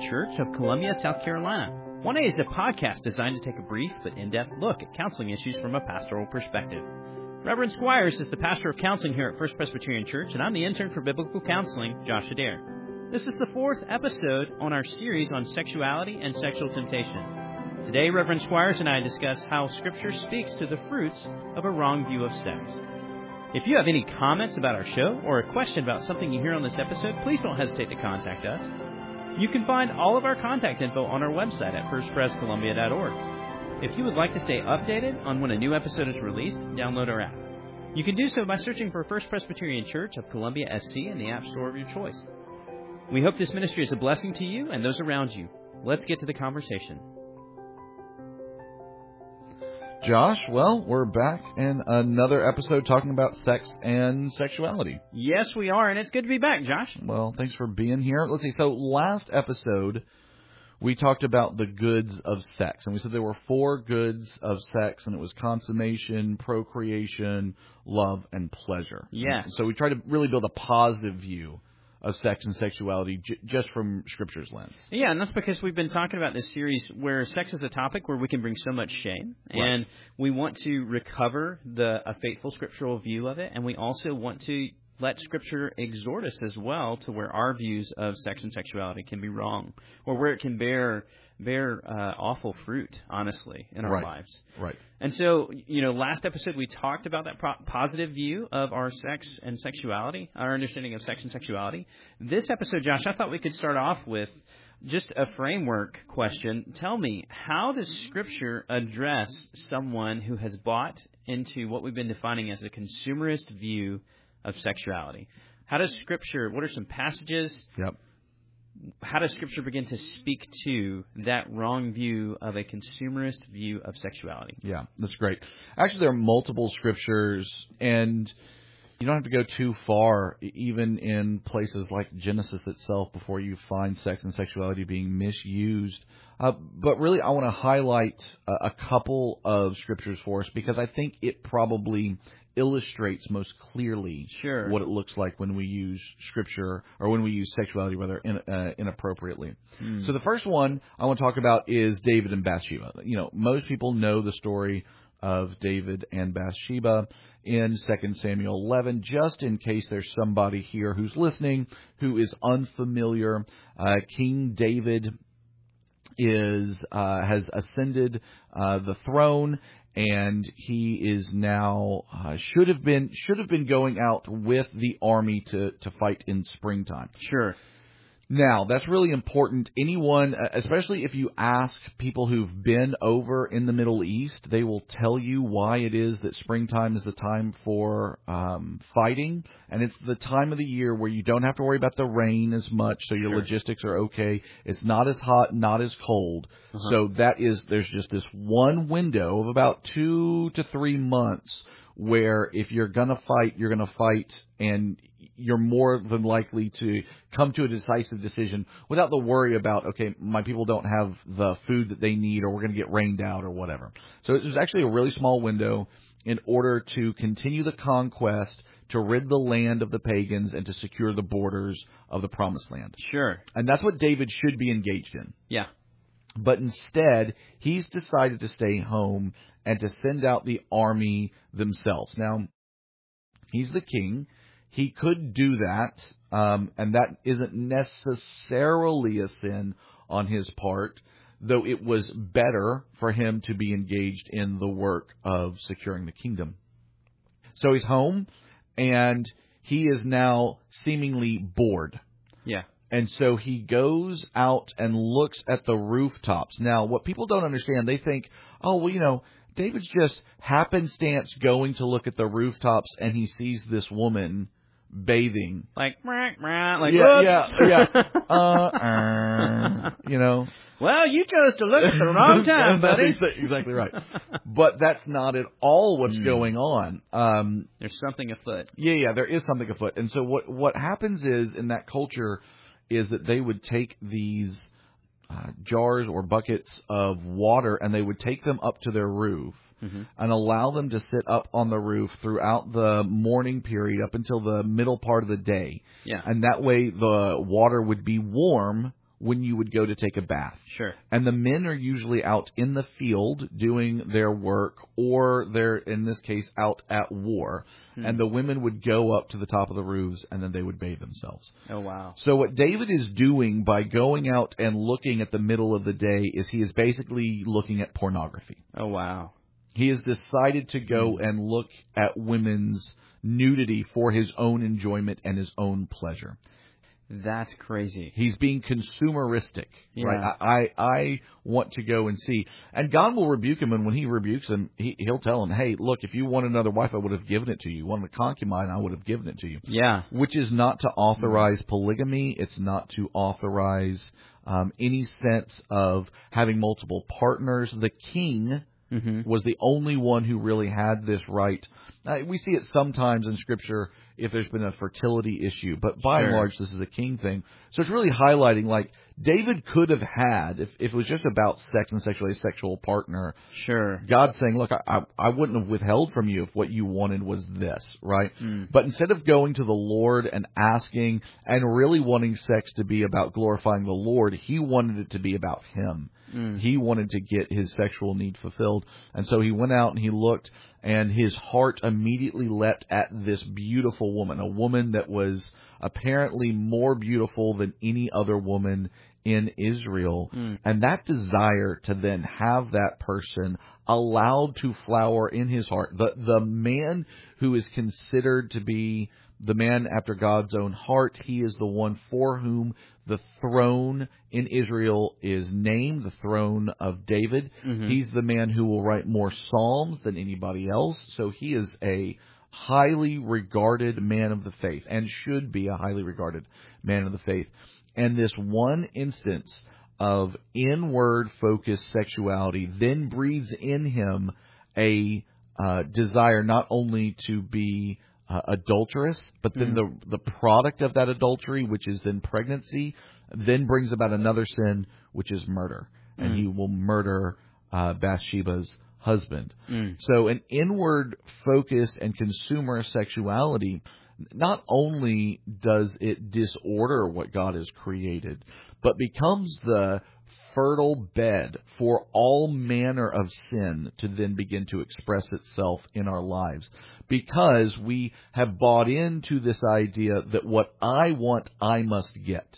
Church of Columbia, South Carolina. 1A is a podcast designed to take a brief but in-depth look at counseling issues from a pastoral perspective. Reverend Squires is the pastor of counseling here at First Presbyterian Church, and I'm the intern for biblical counseling, Josh Adair. This is the fourth episode on our series on sexuality and sexual temptation. Today, Reverend Squires and I discuss how Scripture speaks to the fruits of a wrong view of sex. If you have any comments about our show or a question about something you hear on this episode, please don't hesitate to contact us. You can find all of our contact info on our website at firstprescolumbia.org. If you would like to stay updated on when a new episode is released, download our app. You can do so by searching for First Presbyterian Church of Columbia SC in the App Store of your choice. We hope this ministry is a blessing to you and those around you. Let's get to the conversation. Josh, well, we're back in another episode talking about sex and sexuality. Yes, we are, and it's good to be back, Josh. Well, thanks for being here. Let's see. So last episode, we talked about the goods of sex, and we said there were 4 goods of sex, and it was consummation, procreation, love, and pleasure. Yes. So we tried to really build a positive view of sex and sexuality just from Scripture's lens. Yeah, and that's because we've been talking about this series where sex is a topic where we can bring so much shame, right. And we want to recover a faithful scriptural view of it, and we also want to let Scripture exhort us as well to where our views of sex and sexuality can be wrong, or where it can bear awful fruit, honestly, in our lives. Right. And so, last episode we talked about that positive view of our sex and sexuality, our understanding of sex and sexuality. This episode, Josh, I thought we could start off with just a framework question. Tell me, how does Scripture address someone who has bought into what we've been defining as a consumerist view of sexuality? How does Scripture, what are some passages? Yep. How does Scripture begin to speak to that wrong view of a consumerist view of sexuality? Yeah, that's great. Actually, there are multiple Scriptures, and you don't have to go too far, even in places like Genesis itself, before you find sex and sexuality being misused. But really, I want to highlight a couple of Scriptures for us, because I think it probably illustrates most clearly what it looks like when we use Scripture, or when we use sexuality rather inappropriately. So the first one I want to talk about is David and Bathsheba. Most people know the story of David and Bathsheba in 2 Samuel 11. Just in case there's somebody here who's listening who is unfamiliar, King David has ascended the throne, and he is now should have been going out with the army to fight in springtime. Sure. Now, that's really important. Anyone, especially if you ask people who've been over in the Middle East, they will tell you why it is that springtime is the time for fighting. And it's the time of the year where you don't have to worry about the rain as much, so your logistics are okay. It's not as hot, not as cold. So there's just this one window of about 2 to 3 months where if you're going to fight, you're going to fight, and you're more than likely to come to a decisive decision without the worry about, okay, my people don't have the food that they need, or we're going to get rained out or whatever. So it was actually a really small window in order to continue the conquest, to rid the land of the pagans, and to secure the borders of the Promised Land. Sure. And that's what David should be engaged in. Yeah. But instead, he's decided to stay home and to send out the army themselves. Now, he's the king. He could do that, and that isn't necessarily a sin on his part, though it was better for him to be engaged in the work of securing the kingdom. So he's home, and he is now seemingly bored. Yeah. And so he goes out and looks at the rooftops. Now, what people don't understand, they think, oh, well, David's just happenstance going to look at the rooftops, and he sees this woman bathing. Like yeah. Well, you chose to look at the wrong time, buddy. That's exactly right. But that's not at all what's going on. There's something afoot. Yeah, there is something afoot. And so what happens is, in that culture, is that they would take these jars or buckets of water, and they would take them up to their roof and allow them to sit up on the roof throughout the morning period up until the middle part of the day. Yeah. And that way the water would be warm when you would go to take a bath. Sure. And the men are usually out in the field doing their work, or they're, in this case, out at war. And the women would go up to the top of the roofs, and then they would bathe themselves. Oh, wow. So what David is doing by going out and looking at the middle of the day is he is basically looking at pornography. Oh, wow. He has decided to go and look at women's nudity for his own enjoyment and his own pleasure. That's crazy. He's being consumeristic, Yeah. right? I want to go and see. And God will rebuke him, and when he rebukes him, he'll tell him, hey, look, if you want another wife, I would have given it to you. You wanted a concubine, I would have given it to you. Yeah. Which is not to authorize polygamy. It's not to authorize any sense of having multiple partners. The king was the only one who really had this right. We see it sometimes in Scripture if there's been a fertility issue, but by and large, this is a king thing. So it's really highlighting, like, David could have had, if it was just about sex and sexually a sexual partner, God saying, look, I wouldn't have withheld from you if what you wanted was this, right? But instead of going to the Lord and asking and really wanting sex to be about glorifying the Lord, he wanted it to be about him. He wanted to get his sexual need fulfilled. And so he went out and he looked, and his heart immediately leapt at this beautiful woman, a woman that was apparently more beautiful than any other woman in Israel. And that desire to then have that person allowed to flower in his heart, the man who is considered to be the man after God's own heart, he is the one for whom the throne in Israel is named, the throne of David. He's the man who will write more psalms than anybody else. So he is a highly regarded man of the faith, and should be a highly regarded man of the faith. And this one instance of inward-focused sexuality then breeds in him a desire not only to be adulterous, but then the product of that adultery, which is then pregnancy, then brings about another sin, which is murder. And he will murder Bathsheba's husband. So an inward focus and consumer sexuality, not only does it disorder what God has created, but becomes the fertile bed for all manner of sin to then begin to express itself in our lives, because we have bought into this idea that what I want, I must get.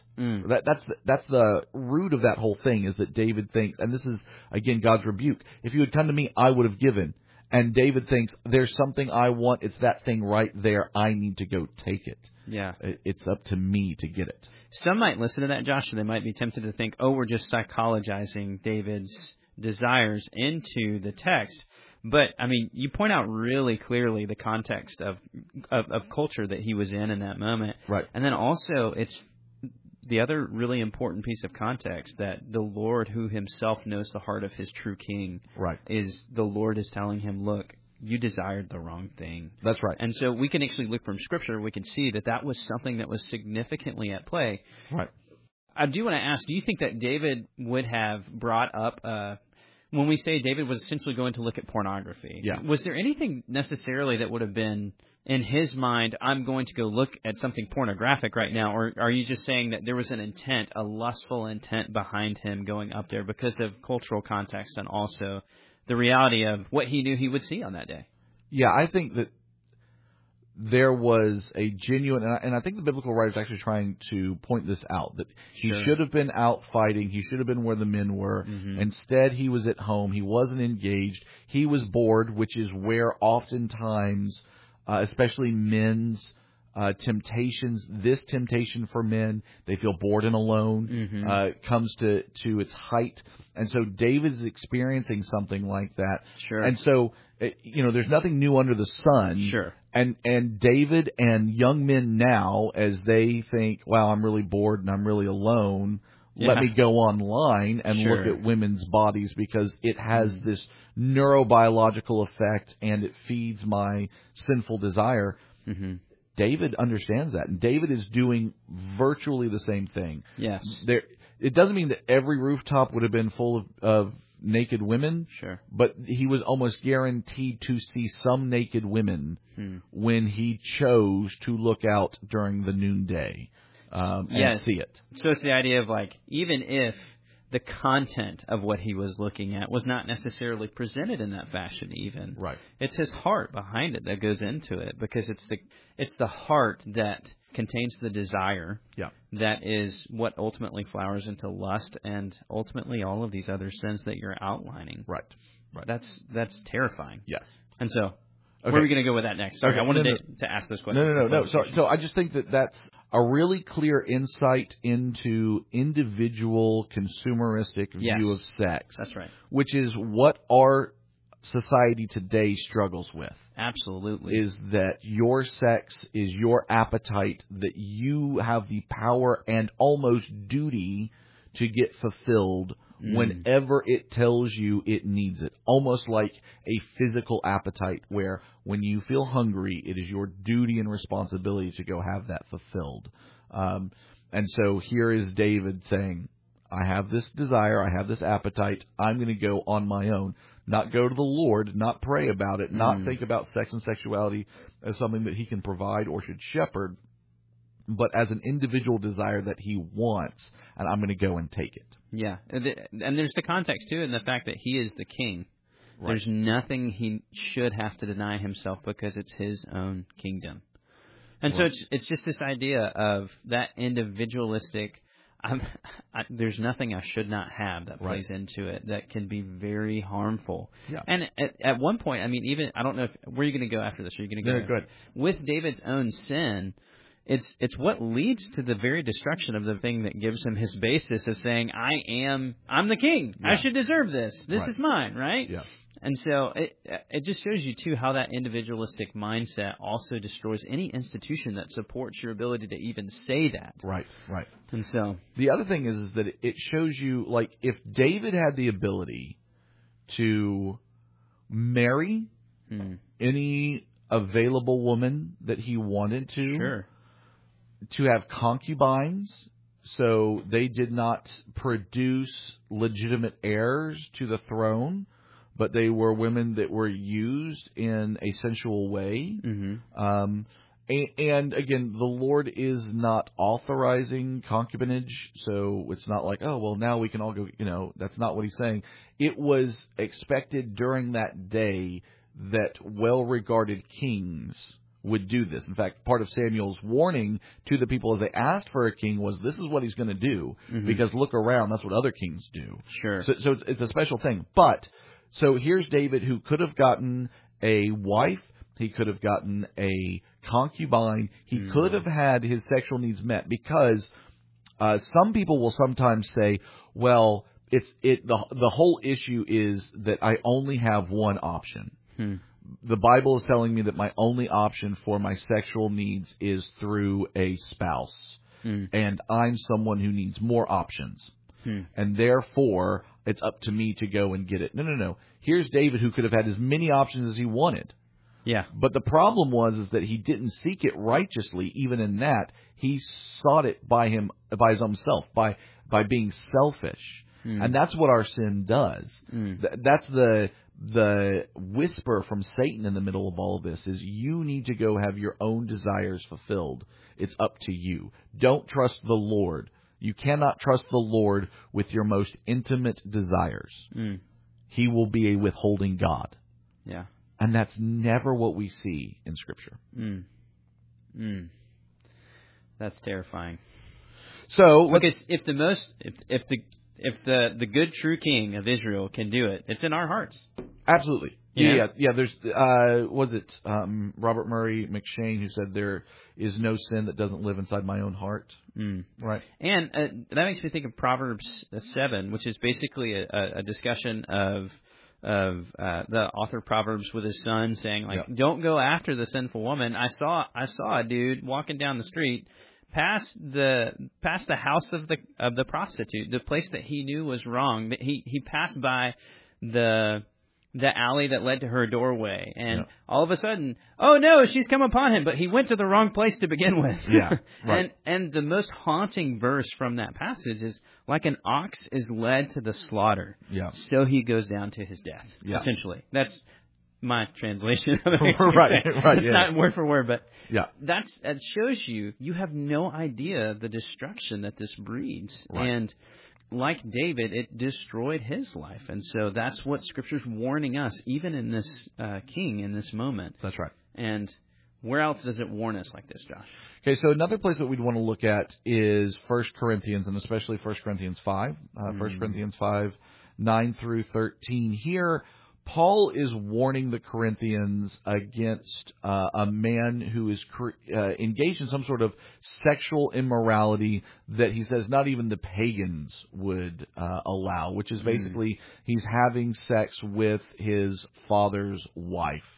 That's the root of that whole thing, is that David thinks, and this is, again, God's rebuke, if you had come to me, I would have given. And David thinks, there's something I want, it's that thing right there, I need to go take it. Yeah. It's up to me to get it. Some might listen to that, Josh, and they might be tempted to think, oh, we're just psychologizing David's desires into the text. But, I mean, you point out really clearly the context of culture that he was in that moment. Right. And then also, it's the other really important piece of context, that the Lord, who himself knows the heart of his true king, is the Lord is telling him, look, you desired the wrong thing. That's right. And so we can actually look from Scripture, we can see that was something that was significantly at play. Right. I do want to ask, do you think that David would have brought up, when we say David was essentially going to look at pornography, was there anything necessarily that would have been in his mind, I'm going to go look at something pornographic right now, or are you just saying that there was an intent, a lustful intent behind him going up there because of cultural context and also the reality of what he knew he would see on that day? Yeah, I think that there was a genuine, and I think the biblical writer is actually trying to point this out, that he should have been out fighting, he should have been where the men were. Instead, he was at home, he wasn't engaged, he was bored, which is where oftentimes, especially men's temptations, this temptation for men, they feel bored and alone, comes to its height. And so David is experiencing something like that. And so, there's nothing new under the sun. And David and young men now, as they think, wow, I'm really bored and I'm really alone, let me go online and look at women's bodies because it has this neurobiological effect and it feeds my sinful desire. David understands that, and David is doing virtually the same thing. Yes. It doesn't mean that every rooftop would have been full of naked women, but he was almost guaranteed to see some naked women when he chose to look out during the noonday. and see it. So it's the idea of like, even if the content of what he was looking at was not necessarily presented in that fashion even. Right. It's his heart behind it that goes into it, because it's the heart that contains the desire. Yeah. That is what ultimately flowers into lust and ultimately all of these other sins that you're outlining. Right. Right. That's terrifying. Yes. And so where are we going to go with that next? Sorry, Okay. I wanted to ask those questions. No. So I just think that that's a really clear insight into individual consumeristic view of sex. That's right. Which is what our society today struggles with. Absolutely. Is that your sex is your appetite that you have the power and almost duty to get fulfilled whenever it tells you it needs it. Almost like a physical appetite where when you feel hungry, it is your duty and responsibility to go have that fulfilled. And so here is David saying, I have this desire, I have this appetite, I'm going to go on my own. Not go to the Lord, not pray about it, not think about sex and sexuality as something that he can provide or should shepherd, but as an individual desire that he wants, and I'm going to go and take it. Yeah, and there's the context, too, and the fact that he is the king. Right. There's nothing he should have to deny himself because it's his own kingdom. And so it's just this idea of that individualistic, there's nothing I should not have that plays into it that can be very harmful. Yeah. And at one point, I mean, even, I don't know, where are you going to go after this? Are you going to go? No, go ahead. With David's own sin, it's what leads to the very destruction of the thing that gives him his basis of saying, I'm the king. Yeah. I should deserve this. This is mine, right? Yeah. And so it just shows you, too, how that individualistic mindset also destroys any institution that supports your ability to even say that. Right. And so the other thing is that it shows you, like, if David had the ability to marry any available woman that he wanted to, sure, to have concubines, so they did not produce legitimate heirs to the throne, but they were women that were used in a sensual way. Mm-hmm. And again, the Lord is not authorizing concubinage, so it's not like, oh, well, now we can all go, that's not what he's saying. It was expected during that day that well-regarded kings would do this. In fact, part of Samuel's warning to the people as they asked for a king was, this is what he's going to do, because look around, that's what other kings do. Sure. So it's a special thing. But, so here's David, who could have gotten a wife, he could have gotten a concubine, he could have had his sexual needs met, because some people will sometimes say, well, the whole issue is that I only have one option. The Bible is telling me that my only option for my sexual needs is through a spouse. And I'm someone who needs more options. And therefore, it's up to me to go and get it. No. Here's David, who could have had as many options as he wanted. Yeah. But the problem is that he didn't seek it righteously. Even in that, he sought it by his own self, by being selfish. And that's what our sin does. That's the whisper from Satan in the middle of all of this, is you need to go have your own desires fulfilled. It's up to you. Don't trust the Lord. You cannot trust the Lord with your most intimate desires. He will be a withholding God. Yeah. And that's never what we see in Scripture. That's terrifying. So, because if the good true King of Israel can do it, it's in our hearts. Absolutely. Yeah. There's Robert Murray McShane who said there is no sin that doesn't live inside my own heart. Right. And that makes me think of Proverbs 7, which is basically a discussion of the author of Proverbs with his son saying, like, don't go after the sinful woman. I saw a dude walking down the street past the house of the prostitute, the place that he knew was wrong. He passed by the alley that led to her doorway, and all of a sudden, oh no, she's come upon him, but he went to the wrong place to begin with. Yeah, right. and the most haunting verse from that passage is, like an ox is led to the slaughter, so he goes down to his death. Essentially, that's my translation of it. Right, it's not word for word, but that shows you have no idea the destruction that this breeds. Right. And like David, it destroyed his life. And so that's what Scripture's warning us, even in this king, in this moment. That's right. And where else does it warn us like this, Josh? Okay, so another place that we'd want to look at is 1 Corinthians, and especially 1 Corinthians 5. 1 Corinthians 5, 9 through 13. Here, Paul is warning the Corinthians against a man who is engaged in some sort of sexual immorality that he says not even the pagans would allow, which is basically he's having sex with his father's wife.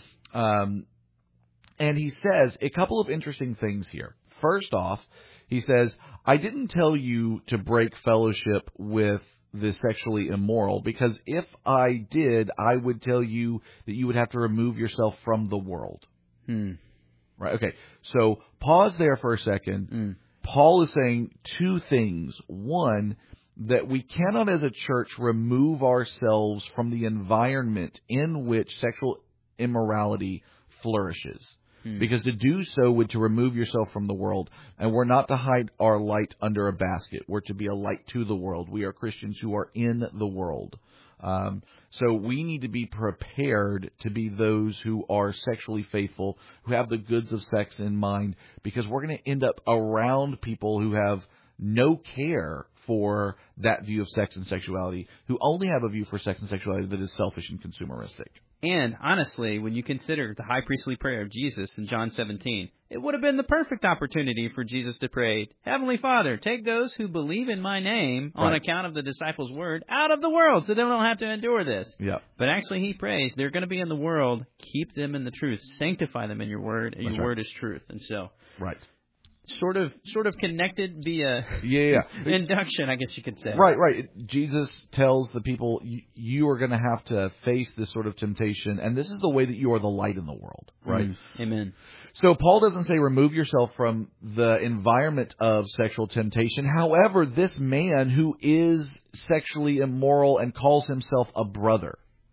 And he says a couple of interesting things here. First off, he says, I didn't tell you to break fellowship with the sexually immoral, because if I did, I would tell you that you would have to remove yourself from the world. Right? Okay. So pause there for a second. Paul is saying two things. One, that we cannot as a church remove ourselves from the environment in which sexual immorality flourishes. Because to do so would to remove yourself from the world. And we're not to hide our light under a basket. We're to be a light to the world. We are Christians who are in the world. So we need to be prepared to be those who are sexually faithful, who have the goods of sex in mind, because we're going to end up around people who have no care for that view of sex and sexuality, who only have a view for sex and sexuality that is selfish and consumeristic. And honestly, when you consider the high priestly prayer of Jesus in John 17, it would have been the perfect opportunity for Jesus to pray, Heavenly Father, take those who believe in my name on account of the disciples' word out of the world so they don't have to endure this. Yeah. But actually he prays, they're going to be in the world, keep them in the truth, sanctify them in your word, and your word is truth. And so... Right. Sort of connected via induction, I guess you could say. Right. Jesus tells the people, you are going to have to face this sort of temptation, and this is the way that you are the light in the world, right? Amen. So Paul doesn't say remove yourself from the environment of sexual temptation. However, this man who is sexually immoral and calls himself a brother.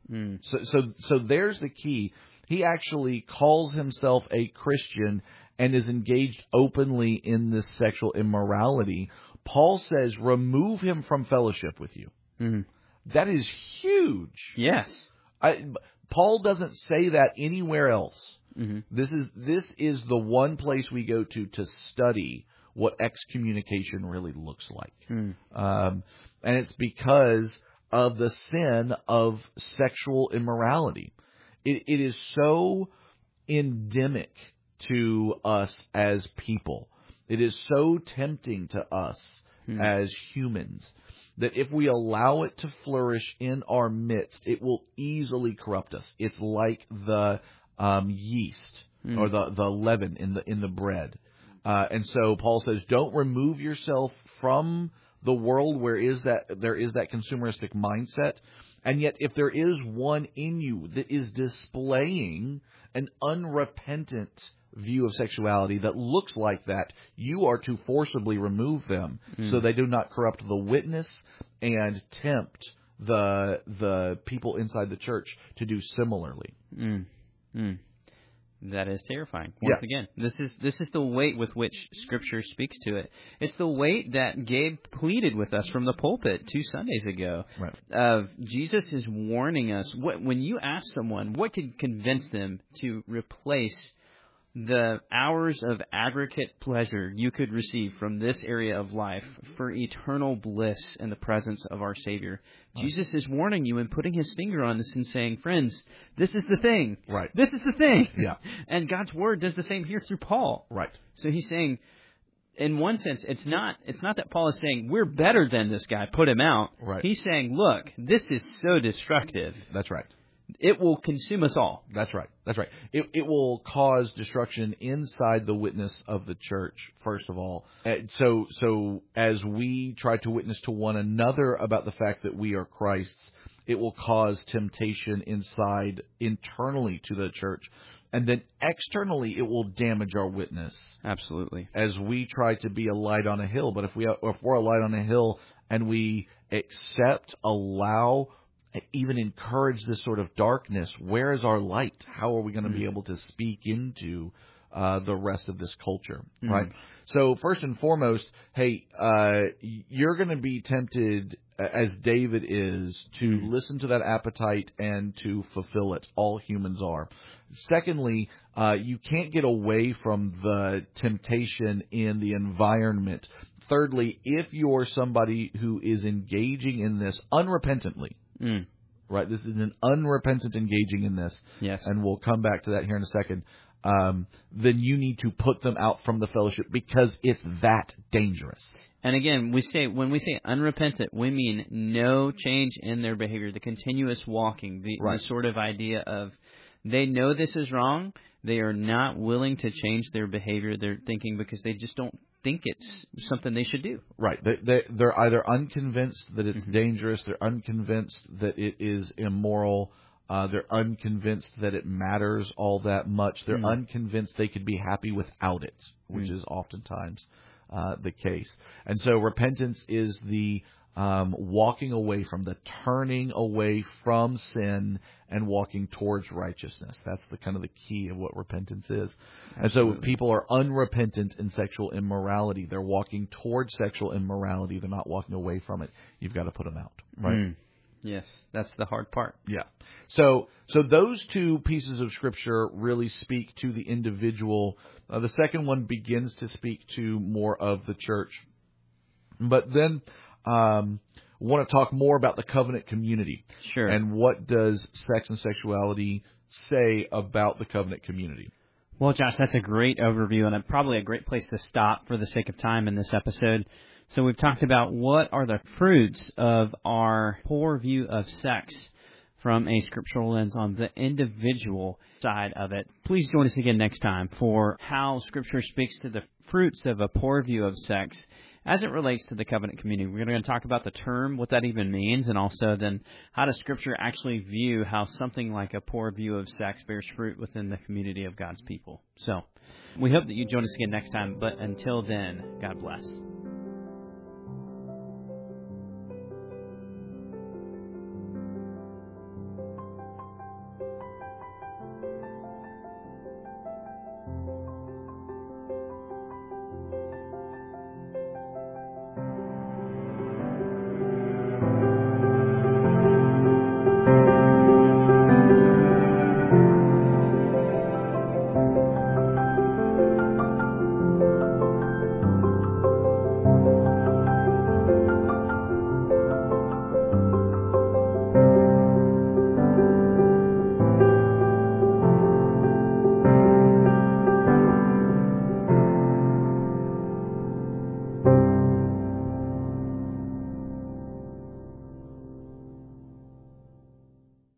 So there's the key. He actually calls himself a Christian and is engaged openly in this sexual immorality. Paul says, remove him from fellowship with you. That is huge. Yes. Paul doesn't say that anywhere else. This is the one place we go to study what excommunication really looks like. And it's because of the sin of sexual immorality. It is so endemic to us as people. It is so tempting to us as humans that if we allow it to flourish in our midst, it will easily corrupt us. It's like the yeast or the leaven in the bread. And so Paul says, don't remove yourself from the world where there is that consumeristic mindset. And yet, if there is one in you that is displaying an unrepentant view of sexuality that looks like that, you are to forcibly remove them so they do not corrupt the witness and tempt the people inside the church to do similarly. That is terrifying. Once again, this is the weight with which Scripture speaks to it. It's the weight that Gabe pleaded with us from the pulpit 2 Sundays ago. Right. Jesus is warning us. When you ask someone, what could convince them to replace the hours of aggregate pleasure you could receive from this area of life for eternal bliss in the presence of our Savior. Right. Jesus is warning you and putting his finger on this and saying, friends, this is the thing. Right. This is the thing. Yeah. And God's word does the same here through Paul. Right. So he's saying, in one sense, it's not that Paul is saying, we're better than this guy, put him out. Right. He's saying, look, this is so destructive. That's right. It will consume us all. That's right. It will cause destruction inside the witness of the church, first of all. So as we try to witness to one another about the fact that we are Christ's, it will cause temptation internally to the church. And then externally, it will damage our witness. Absolutely. As we try to be a light on a hill. But if we're a light on a hill and we accept, allow, even encourage this sort of darkness, where is our light? How are we going to be able to speak into the rest of this culture, right? So first and foremost, hey, you're going to be tempted, as David is, to listen to that appetite and to fulfill it. All humans are. Secondly, you can't get away from the temptation in the environment. Thirdly, if you're somebody who is engaging in this unrepentantly, right? This is an unrepentant engaging in this. Yes. And we'll come back to that here in a second. Then you need to put them out from the fellowship because it's that dangerous. And again, when we say unrepentant, we mean no change in their behavior, the continuous walking, the sort of idea of they know this is wrong. They are not willing to change their behavior, their thinking, because they just don't think it's something they should do. Right. They're either unconvinced that it's dangerous, they're unconvinced that it is immoral, they're unconvinced that it matters all that much. They're unconvinced they could be happy without it, which is oftentimes the case. And so repentance is the walking away from, the turning away from sin and walking towards righteousness. That's the kind of the key of what repentance is. And so people are unrepentant in sexual immorality. They're walking towards sexual immorality. They're not walking away from it. You've got to put them out, right? Yes, that's the hard part. Yeah. So those two pieces of Scripture really speak to the individual. The second one begins to speak to more of the church. But then want to talk more about the covenant community. Sure. And what does sex and sexuality say about the covenant community? Well, Josh, that's a great overview and probably a great place to stop for the sake of time in this episode. So we've talked about what are the fruits of our poor view of sex from a scriptural lens on the individual side of it. Please join us again next time for how Scripture speaks to the fruits of a poor view of sex as it relates to the covenant community. We're going to talk about the term, what that even means, and also then how does Scripture actually view how something like a poor view of sex bears fruit within the community of God's people. So we hope that you join us again next time, but until then, God bless.